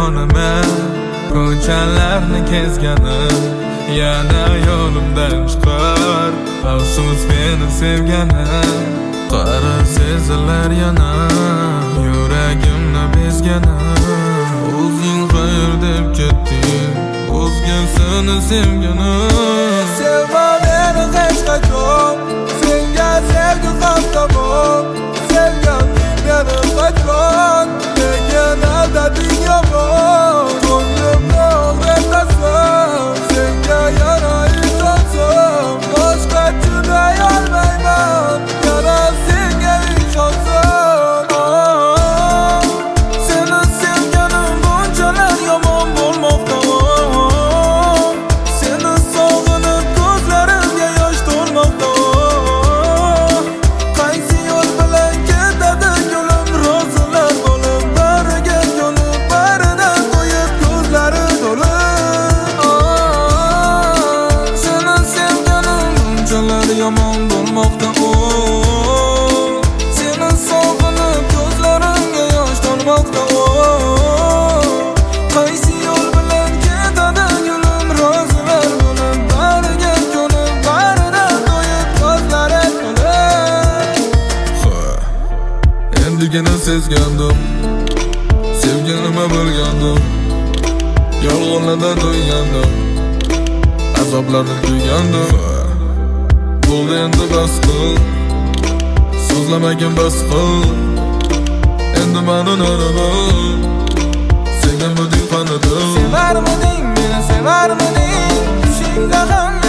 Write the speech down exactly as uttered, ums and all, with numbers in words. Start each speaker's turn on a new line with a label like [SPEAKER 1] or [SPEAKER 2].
[SPEAKER 1] yonaman ko'chalarni kezganim yana yo'limdan chiqar afsus meni sevganim qara sezilar yana yuragimni bezganim o'zing xayr deb ketding o'zgasini sevganim sevma meni hech qachon senga sevgi qasdamon sevgan meni qachon lekin aldading yomon ko'nglimni og'ritasan senga yana ishonsam boshqa chiday olmayman yana senga ishonsam seni sevganim bunchalar yomon bo'lmoqda seni sog'inib ko'zlarimga yosh to'lmoqda qaysi yo'l bilan ketadi yo'lim rozilar bo'lib bariga yo'lib baridan to'yib ko'zlari to'lib seni sevganim bunchalar yomon bo'lmoqda seni sog'inib ko'zlarimga yosh to'lmoqda qaysi yo'l bilan ketadi yo'lim rozilar bo'lib bariga yo'lib baridan to'yib ko'zlari to'lib endigina sezgandim sevganima bo'lgandim yolg'onlardan to'ygandim azoblarni tuygandim bo'ldi endi bas qil so'zlamagin bas qil endi mani naribil sevgan bo'lding qanidi sevarmiding meni sevarmiding tushingda ham